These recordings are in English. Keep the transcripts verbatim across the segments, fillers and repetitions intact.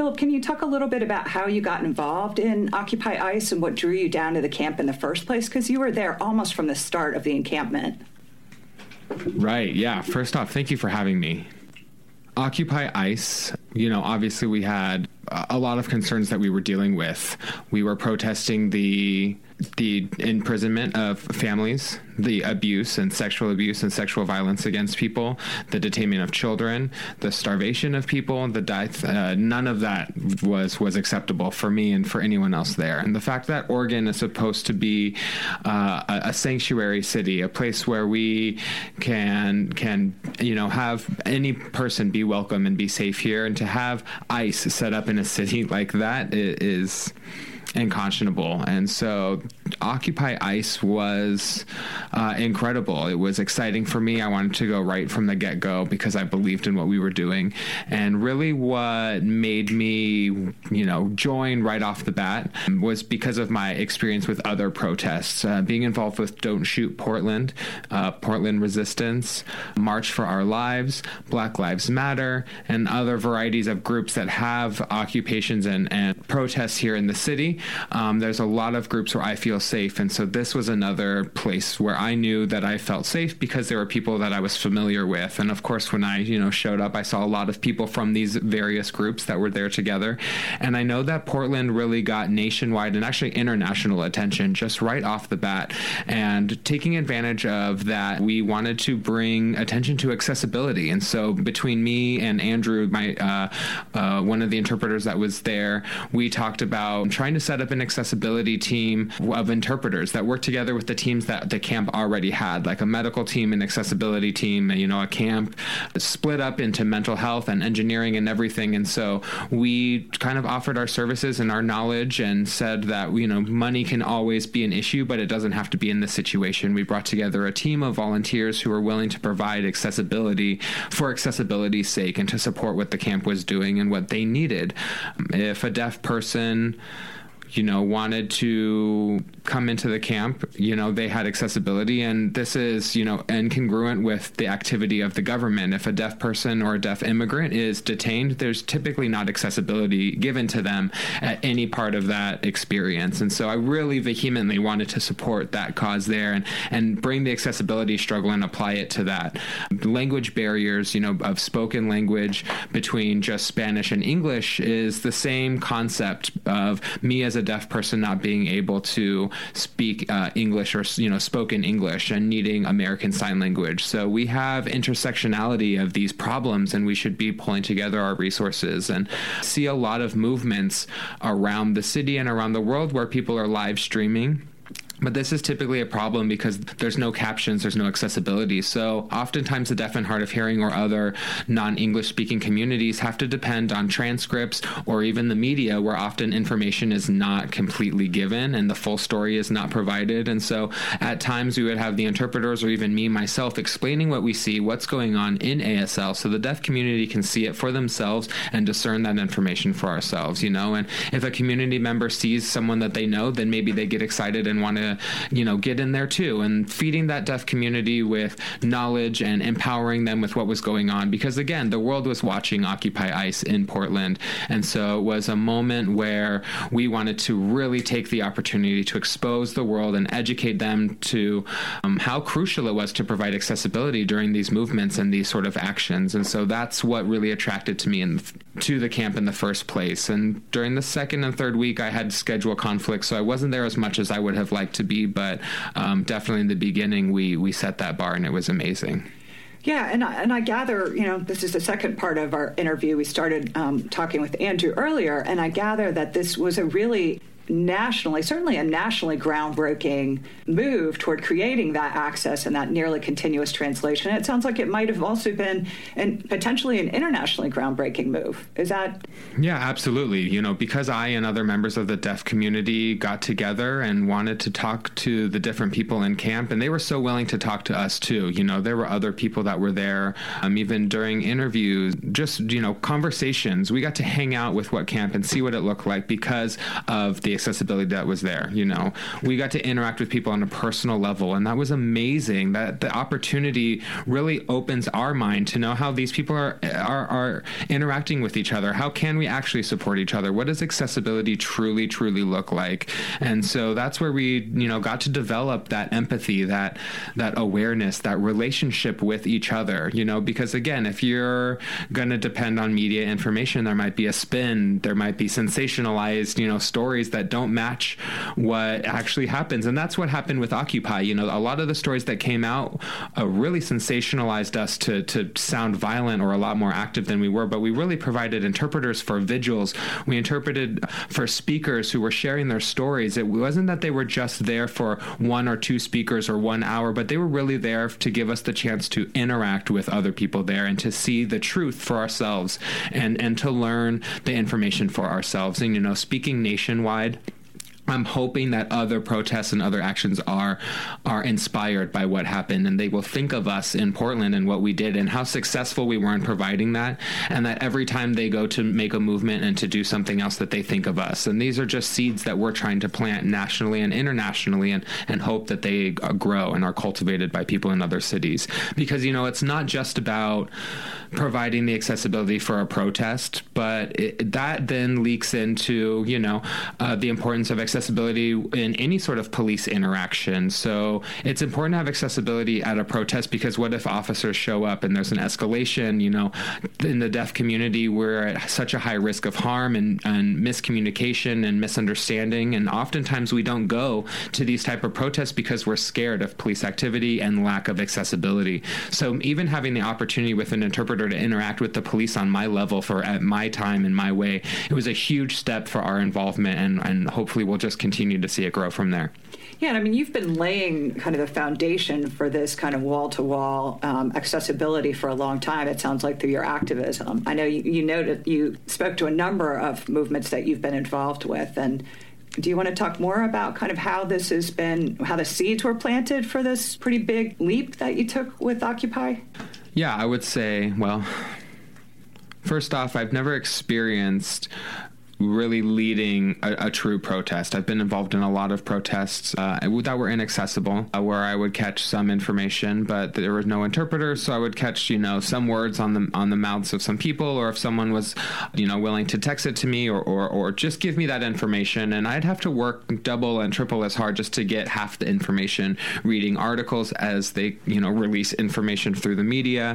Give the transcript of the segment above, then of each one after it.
Philip, can you talk a little bit about how you got involved in Occupy ICE and what drew you down to the camp in the first place? Because you were there almost from the start of the encampment. Right. Yeah. First off, thank you for having me. Occupy ICE, you know, obviously we had a lot of concerns that we were dealing with. We were protesting the the imprisonment of families, the abuse and sexual abuse and sexual violence against people, the detainment of children, the starvation of people, the death. Uh, none of that was was acceptable for me and for anyone else there. And the fact that Oregon is supposed to be uh, a, a sanctuary city, a place where we can can you know have any person be welcome and be safe here, and to have ICE set up in a city like that is unconscionable. And so Occupy ICE was uh, incredible. It was exciting for me. I wanted to go right from the get-go because I believed in what we were doing. And really what made me, you know, join right off the bat was because of my experience with other protests, uh, being involved with Don't Shoot Portland, uh, Portland Resistance, March for Our Lives, Black Lives Matter, and other varieties of groups that have occupations and, and protests here in the city. Um, there's a lot of groups where I feel safe. And so this was another place where I knew that I felt safe because there were people that I was familiar with. And of course, when I, you know, showed up, I saw a lot of people from these various groups that were there together. And I know that Portland really got nationwide and actually international attention just right off the bat. And taking advantage of that, we wanted to bring attention to accessibility. And so between me and Andrew, my uh, uh, one of the interpreters that was there, we talked about trying to set up an accessibility team of interpreters that work together with the teams that the camp already had, like a medical team, an accessibility team, you know, a camp split up into mental health and engineering and everything. And so we kind of offered our services and our knowledge and said that, you know, money can always be an issue, but it doesn't have to be in this situation. We brought together a team of volunteers who were willing to provide accessibility for accessibility's sake and to support what the camp was doing and what they needed. If a deaf person, you know, wanted to come into the camp, you know, they had accessibility. And this is, you know, incongruent with the activity of the government. If a deaf person or a deaf immigrant is detained, there's typically not accessibility given to them at any part of that experience. And so I really vehemently wanted to support that cause there and, and bring the accessibility struggle and apply it to that. Language barriers, you know, of spoken language between just Spanish and English is the same concept of me as a deaf person not being able to speak uh, English or, you know, spoken English and needing American Sign Language. So we have intersectionality of these problems, and we should be pulling together our resources and see a lot of movements around the city and around the world where people are live streaming. But this is typically a problem because there's no captions, there's no accessibility. So oftentimes the deaf and hard of hearing or other non-English speaking communities have to depend on transcripts or even the media, where often information is not completely given and the full story is not provided. And so at times we would have the interpreters or even me myself explaining what we see, what's going on in A S L, so the deaf community can see it for themselves and discern that information for ourselves, you know. And if a community member sees someone that they know, then maybe they get excited and want to, you know, get in there too, and feeding that deaf community with knowledge and empowering them with what was going on. Because again, the world was watching Occupy ICE in Portland. And so it was a moment where we wanted to really take the opportunity to expose the world and educate them to um, how crucial it was to provide accessibility during these movements and these sort of actions. And so that's what really attracted to me in, to the camp in the first place. And during the second and third week, I had schedule conflicts, so I wasn't there as much as I would have liked to be, but um, definitely in the beginning, we we set that bar, and it was amazing. Yeah, and I, and I gather, you know, this is the second part of our interview. We started um, talking with Andrew earlier, and I gather that this was a really nationally, certainly a nationally groundbreaking move toward creating that access and that nearly continuous translation. And it sounds like it might have also been and potentially an internationally groundbreaking move. Is that? Yeah, absolutely. You know, because I and other members of the deaf community got together and wanted to talk to the different people in camp, and they were so willing to talk to us too. You know, there were other people that were there, um, even during interviews, just, you know, conversations. We got to hang out with what camp and see what it looked like because of the the accessibility that was there. You know, we got to interact with people on a personal level, and that was amazing. That the opportunity really opens our mind to know how these people are are, are interacting with each other. How can we actually support each other? What does accessibility truly, truly look like? And so that's where we, you know, got to develop that empathy, that that awareness, that relationship with each other. You know, because again, if you're going to depend on media information, there might be a spin, there might be sensationalized, you know, stories that don't match what actually happens. And that's what happened with Occupy. You know, a lot of the stories that came out uh, really sensationalized us to to sound violent or a lot more active than we were, but we really provided interpreters for vigils. We interpreted for speakers who were sharing their stories. It wasn't that they were just there for one or two speakers or one hour, but they were really there to give us the chance to interact with other people there and to see the truth for ourselves and, and to learn the information for ourselves. And, you know, speaking nationwide, I'm hoping that other protests and other actions are are inspired by what happened, and they will think of us in Portland and what we did and how successful we were in providing that, and that every time they go to make a movement and to do something else that they think of us. And these are just seeds that we're trying to plant nationally and internationally, and, and hope that they grow and are cultivated by people in other cities. Because, you know, it's not just about providing the accessibility for a protest, but it, that then leaks into, you know, uh, the importance of accessibility in any sort of police interaction. So it's important to have accessibility at a protest, because what if officers show up and there's an escalation? You know, in the deaf community, we're at such a high risk of harm and, and miscommunication and misunderstanding. And oftentimes we don't go to these type of protests because we're scared of police activity and lack of accessibility. So even having the opportunity with an interpreter to interact with the police on my level for at my time in my way, it was a huge step for our involvement, and, and hopefully we'll just continue to see it grow from there. Yeah, and I mean, you've been laying kind of the foundation for this kind of wall-to-wall um, accessibility for a long time, it sounds like, through your activism. I know you, you noted you spoke to a number of movements that you've been involved with, and do you want to talk more about kind of how this has been, how the seeds were planted for this pretty big leap that you took with Occupy? Yeah, I would say, well, first off, I've never experienced really leading a, a true protest. I've been involved in a lot of protests uh, that were inaccessible, uh, where I would catch some information, but there was no interpreter, so I would catch, you know, some words on the on the mouths of some people, or if someone was, you know, willing to text it to me, or, or, or just give me that information, and I'd have to work double and triple as hard just to get half the information, reading articles as they, you know, release information through the media.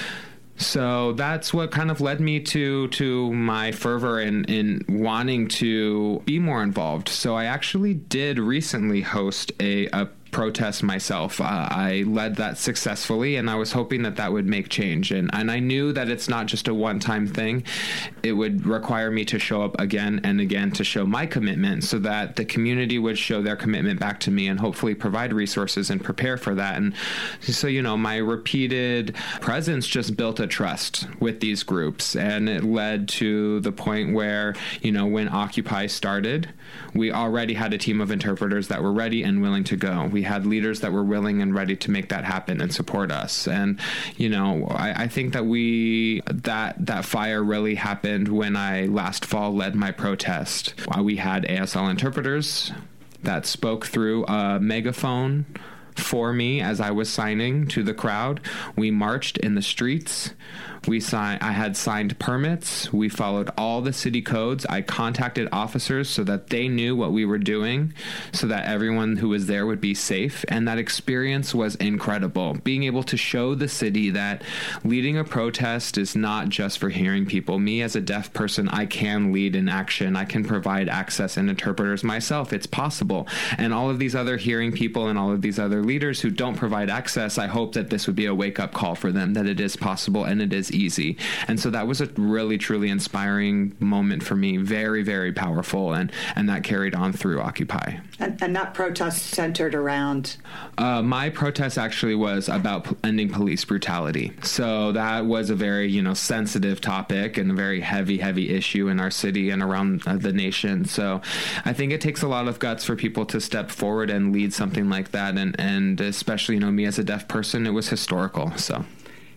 So that's what kind of led me to to my fervor in, in wanting to be more involved. So I actually did recently host a, a protest myself. Uh, I led that successfully, and I was hoping that that would make change. And, and I knew that it's not just a one-time thing. It would require me to show up again and again to show my commitment, so that the community would show their commitment back to me and hopefully provide resources and prepare for that. And so, you know, my repeated presence just built a trust with these groups, and it led to the point where, you know, when Occupy started, we already had a team of interpreters that were ready and willing to go. We had leaders that were willing and ready to make that happen and support us. And, you know, I, I think that we, that, that fire really happened when I last fall led my protest. We had A S L interpreters that spoke through a megaphone for me as I was signing to the crowd. We marched in the streets. We signed, I had signed permits. We followed all the city codes. I contacted officers so that they knew what we were doing, so that everyone who was there would be safe. And that experience was incredible. Being able to show the city that leading a protest is not just for hearing people. Me as a deaf person, I can lead in action. I can provide access and interpreters myself. It's possible. And all of these other hearing people and all of these other leaders who don't provide access, I hope that this would be a wake-up call for them, that it is possible and it is easy. And so that was a really, truly inspiring moment for me. Very, very powerful. And, and that carried on through Occupy. And, and that protest centered around? Uh, my protest actually was about p- ending police brutality. So that was a very, you know, sensitive topic and a very heavy, heavy issue in our city and around uh, the nation. So I think it takes a lot of guts for people to step forward and lead something like that. And, and especially, you know, me as a deaf person, it was historical. So.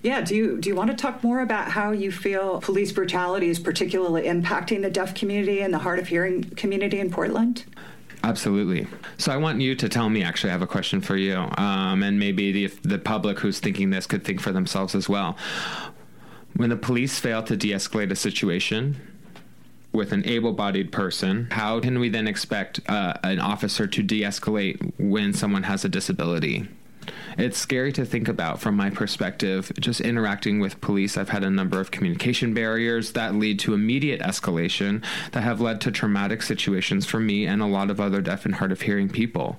Yeah, do you do you want to talk more about how you feel police brutality is particularly impacting the deaf community and the hard of hearing community in Portland? Absolutely. So I want you to tell me, actually, I have a question for you. Um, and maybe the, the public who's thinking this could think for themselves as well. When the police fail to de-escalate a situation with an able-bodied person, how can we then expect uh, an officer to de-escalate when someone has a disability? It's scary to think about from my perspective. Just interacting with police, I've had a number of communication barriers that lead to immediate escalation that have led to traumatic situations for me and a lot of other deaf and hard of hearing people.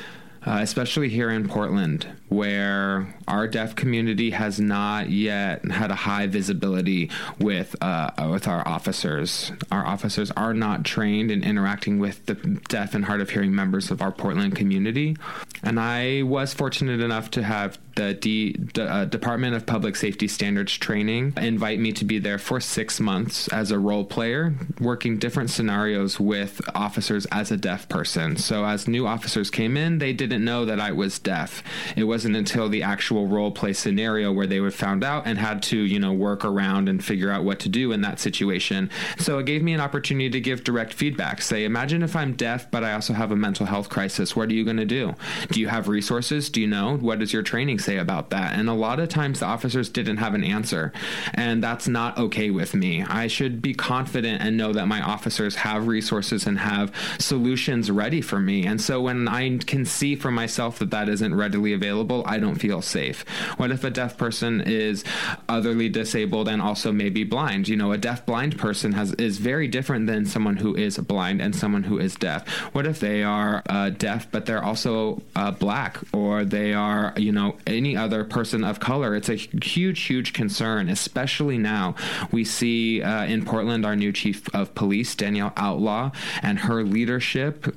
Uh, especially here in Portland, where our deaf community has not yet had a high visibility with uh, with our officers. Our officers are not trained in interacting with the deaf and hard of hearing members of our Portland community. And I was fortunate enough to have the D, D, uh, Department of Public Safety Standards training invite me to be there for six months as a role player, working different scenarios with officers as a deaf person. So as new officers came in, they didn't know that I was deaf. It wasn't until the actual role play scenario where they would found out and had to, you know, work around and figure out what to do in that situation. So it gave me an opportunity to give direct feedback. Say, imagine if I'm deaf, but I also have a mental health crisis. What are you going to do? Do you have resources? Do you know? What does your training say about that? And a lot of times the officers didn't have an answer. And that's not okay with me. I should be confident and know that my officers have resources and have solutions ready for me. And so when I can see for myself that that isn't readily available, I don't feel safe. What if a deaf person is otherly disabled and also maybe blind? You know, a deaf blind person has is very different than someone who is blind and someone who is deaf. What if they are uh, deaf, but they're also uh, black, or they are, you know, any other person of color? It's a huge, huge concern, especially now. We see uh, in Portland our new chief of police, Danielle Outlaw, and her leadership.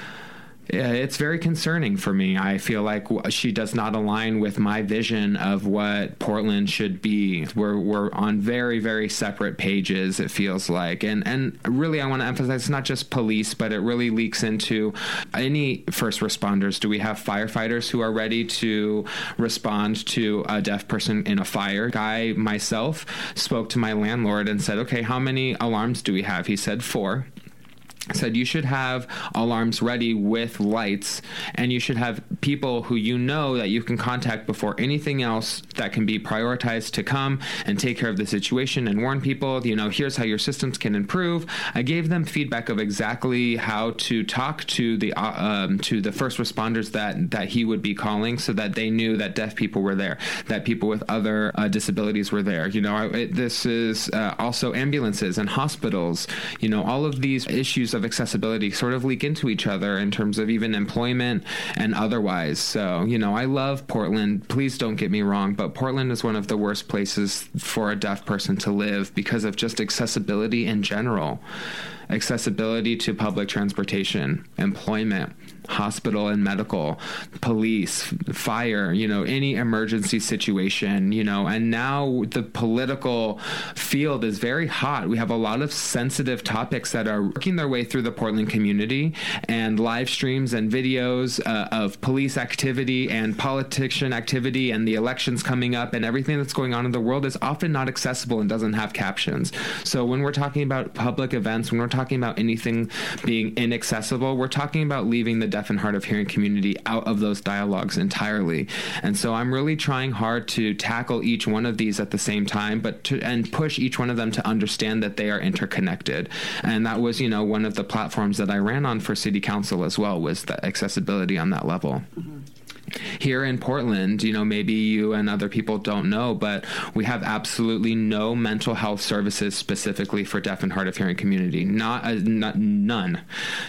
It's very concerning for me. I feel like she does not align with my vision of what Portland should be. We're we're on very, very separate pages, it feels like. And and really, I want to emphasize it's not just police, but it really leaks into any first responders. Do we have firefighters who are ready to respond to a deaf person in a fire? I myself spoke to my landlord and said, okay, how many alarms do we have? He said four. Said you should have alarms ready with lights, and you should have people who you know that you can contact before anything else that can be prioritized to come and take care of the situation and warn people, you know, here's how your systems can improve. I gave them feedback of exactly how to talk to the uh, um, to the first responders that that he would be calling, so that they knew that deaf people were there, that people with other uh, disabilities were there. You know, I, it, this is uh, also ambulances and hospitals. You know, all of these issues of accessibility sort of leak into each other in terms of even employment and otherwise. So, you know, I love Portland. Please don't get me wrong, but Portland is one of the worst places for a deaf person to live because of just accessibility in general. Accessibility to public transportation, employment, hospital and medical, police, fire, you know, any emergency situation, you know, and now the political field is very hot. We have a lot of sensitive topics that are working their way through the Portland community, and live streams and videos uh, of police activity and politician activity and the elections coming up and everything that's going on in the world is often not accessible and doesn't have captions. So when we're talking about public events, when we're talking about anything being inaccessible, we're talking about leaving the deaf and hard of hearing community out of those dialogues entirely. And so I'm really trying hard to tackle each one of these at the same time, but to and push each one of them to understand that they are interconnected. And that was, you know, one of the platforms that I ran on for city council as well, was the accessibility on that level. Mm-hmm. Here in Portland, you know, maybe you and other people don't know, but we have absolutely no mental health services specifically for deaf and hard of hearing community. Not, a, not none.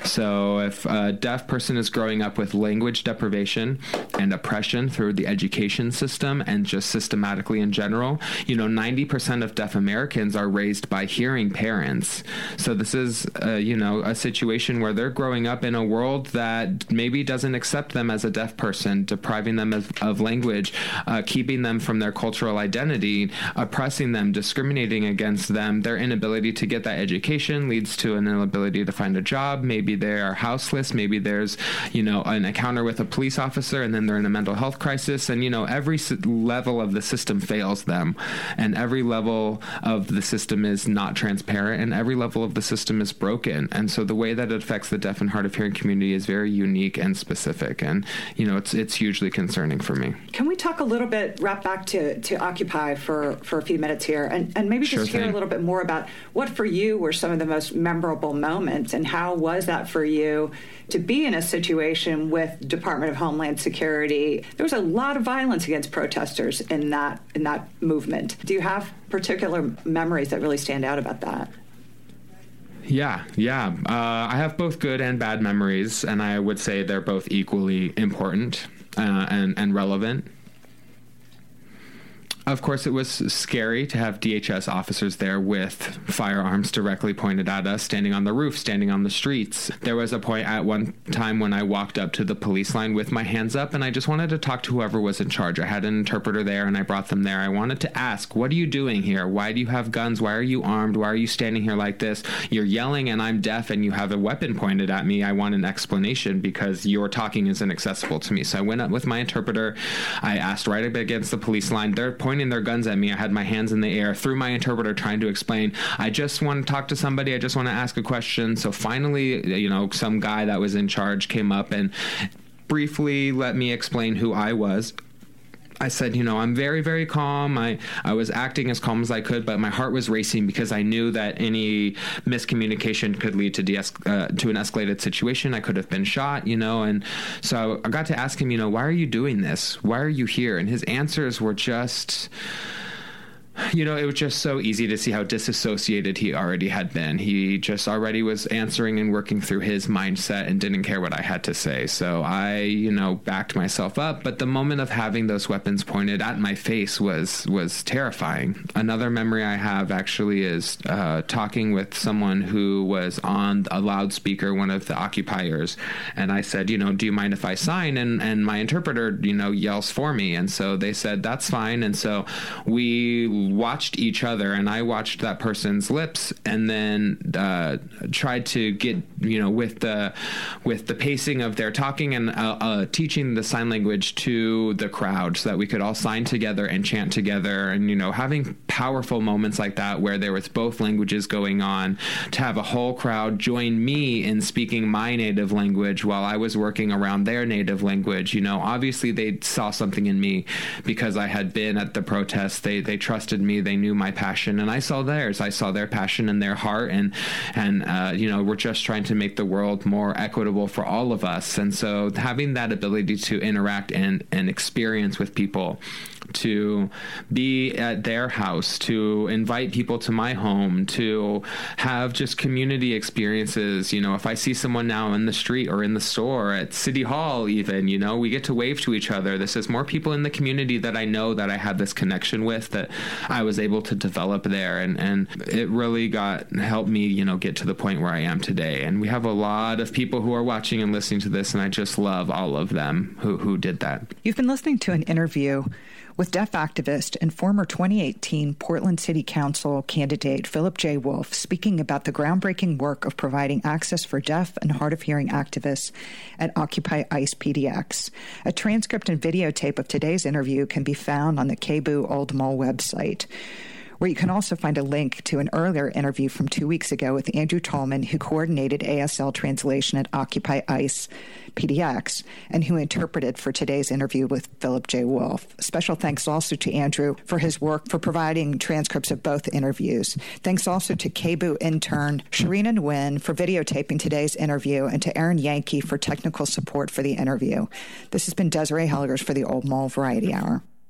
So if a deaf person is growing up with language deprivation and oppression through the education system and just systematically in general, you know, ninety percent of deaf Americans are raised by hearing parents. So this is, uh, you know, a situation where they're growing up in a world that maybe doesn't accept them as a deaf person, depriving them of, of language, uh, keeping them from their cultural identity, oppressing them, discriminating against them. Their inability to get that education leads to an inability to find a job. Maybe they are houseless. Maybe there's, you know, an encounter with a police officer and then they're in a mental health crisis. And, you know, every level of the system fails them, and every level of the system is not transparent, and every level of the system is broken. And so the way that it affects the deaf and hard of hearing community is very unique and specific. And, you know, it's it's hugely concerning for me. Can we talk a little bit, wrap back to, to Occupy for, for a few minutes here, and, and maybe just Sure hear thing. a little bit more about what for you were some of the most memorable moments, and how was that for you to be in a situation with Department of Homeland Security? There was a lot of violence against protesters in that in that movement. Do you have particular memories that really stand out about that? Yeah, yeah. Uh, I have both good and bad memories, and I would say they're both equally important uh, and, and relevant. Of course, it was scary to have D H S officers there with firearms directly pointed at us, standing on the roof, standing on the streets. There was a point at one time when I walked up to the police line with my hands up, and I just wanted to talk to whoever was in charge. I had an interpreter there, and I brought them there. I wanted to ask, what are you doing here? Why do you have guns? Why are you armed? Why are you standing here like this? You're yelling, and I'm deaf, and you have a weapon pointed at me. I want an explanation because your talking is inaccessible to me. So I went up with my interpreter. I asked right up against the police line. They're pointing pointing their guns at me. I had my hands in the air through my interpreter trying to explain, I just want to talk to somebody. I just want to ask a question. So finally, you know, some guy that was in charge came up and briefly let me explain who I was. I said, you know, I'm very, very calm. I, I was acting as calm as I could, but my heart was racing because I knew that any miscommunication could lead to de- uh, to an escalated situation. I could have been shot, you know, and so I got to ask him, you know, why are you doing this? Why are you here? And his answers were just... You know, it was just so easy to see how disassociated he already had been. He just already was answering and working through his mindset and didn't care what I had to say. So I, you know, backed myself up. But the moment of having those weapons pointed at my face was was terrifying. Another memory I have actually is uh, talking with someone who was on a loudspeaker, one of the occupiers. And I said, you know, do you mind if I sign? And, and my interpreter, you know, yells for me. And so they said, that's fine. And so we watched each other, and I watched that person's lips, and then uh, tried to get, you know, with the with the pacing of their talking and uh, uh, teaching the sign language to the crowd so that we could all sign together and chant together, and, you know, having powerful moments like that where there was both languages going on, to have a whole crowd join me in speaking my native language while I was working around their native language. You know, obviously they saw something in me because I had been at the protests. They they trusted me. They knew my passion, and I saw theirs. I saw their passion and their heart, and and uh, you know, we're just trying to make the world more equitable for all of us. And so having that ability to interact and and experience with people, to be at their house, to invite people to my home, to have just community experiences. You know, if I see someone now in the street or in the store, at City Hall even, you know, we get to wave to each other. This is more people in the community that I know that I have this connection with that I was able to develop there. And, and it really got helped me, you know, get to the point where I am today. And we have a lot of people who are watching and listening to this, and I just love all of them who, who did that. You've been listening to an interview with deaf activist and former twenty eighteen Portland City Council candidate Philip J. Wolf, speaking about the groundbreaking work of providing access for deaf and hard of hearing activists at Occupy ICE P D X. A transcript and videotape of today's interview can be found on the K B U Old Mall website, where you can also find a link to an earlier interview from two weeks ago with Andrew Tallman, who coordinated A S L translation at Occupy ICE P D X and who interpreted for today's interview with Philip J. Wolf. Special thanks also to Andrew for his work for providing transcripts of both interviews. Thanks also to K B U intern Sharina Nguyen for videotaping today's interview, and to Aaron Yankee for technical support for the interview. This has been Desiree Helgers for the Old Mall Variety Hour.